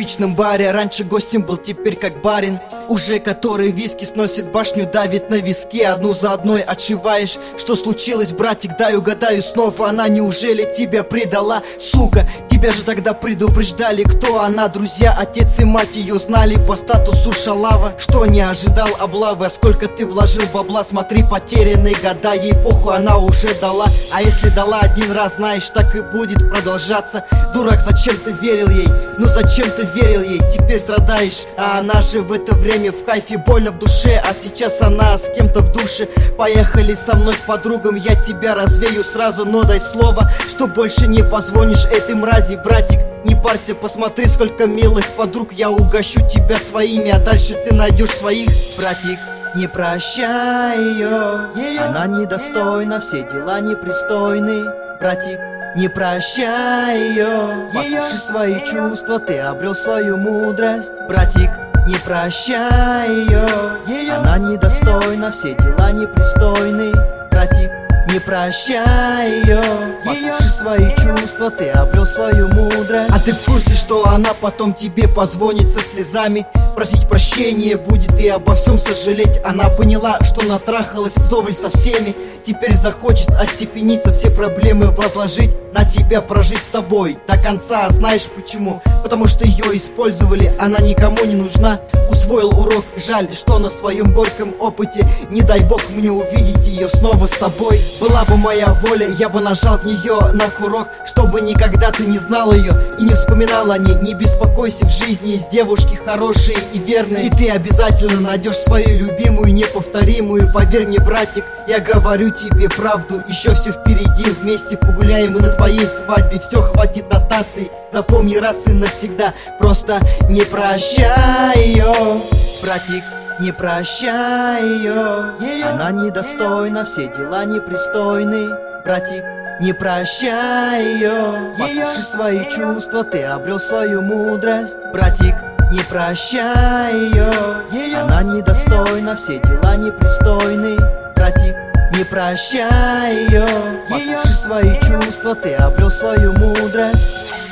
столичном баре. Раньше гостем был, теперь как барин. Уже который виски сносит башню, давит на виски. Одну за одной отшиваешь. Что случилось, братик, дай угадаю снова. Она неужели тебя предала, сука? Тебя же тогда предупреждали, кто она. Друзья, отец и мать ее знали по статусу шалава. Что не ожидал облавы, а сколько ты вложил бабла. Смотри, потерянные года, ей похуй, она уже дала. А если дала один раз, знаешь, так и будет продолжаться. Дурак, зачем ты верил ей? Ну зачем ты верил ей? Теперь страдаешь, а она же в это время в кайфе, больно в душе. А сейчас она с кем-то в душе. Поехали со мной к подругам, я тебя развею сразу. Но дай слово, что больше не позвонишь этой мрази. Братик, не парься, посмотри, сколько милых подруг. Я угощу тебя своими, а дальше ты найдешь своих. Братик, не прощай ее, она недостойна, все дела непристойны. Братик, не прощай ее, потуши свои чувства, ты обрел свою мудрость. Братик, не прощай ее, она недостойна, все дела непристойны. Братик, не прощай ее, потуши свои чувства, ты обрел свою мудрость. А ты в курсе, что она потом тебе позвонит со слезами, просить прощения будет и обо всем сожалеть. Она поняла, что натрахалась вдоволь со всеми, теперь захочет остепениться, все проблемы возложить на тебя, прожить с тобой до конца. Знаешь почему? Потому что ее использовали, она никому не нужна. Усвоил урок, жаль, что на своем горьком опыте. Не дай бог мне увидеть ее снова с тобой. Была бы моя воля, я бы нажал в нее на курок, чтобы никогда ты не знал ее и не вспоминал о ней. Не беспокойся, в жизни есть девушки хорошие и верные, и ты обязательно найдешь свою любимую, неповторимую. Поверь мне, братик, я говорю тебе правду, еще все впереди. Вместе погуляем мы на твоей свадьбе. Все, хватит нотаций, запомни раз и навсегда. Просто не прощай ее, братик, не прощай ее, она недостойна, все дела непристойны. Братик, не прощай ее, потуши свои чувства, ты обрел свою мудрость. Братик, не прощай ее, она недостойна, все дела непристойны. Братик, не прощай ее, потуши свои чувства, ты обрел свою мудрость.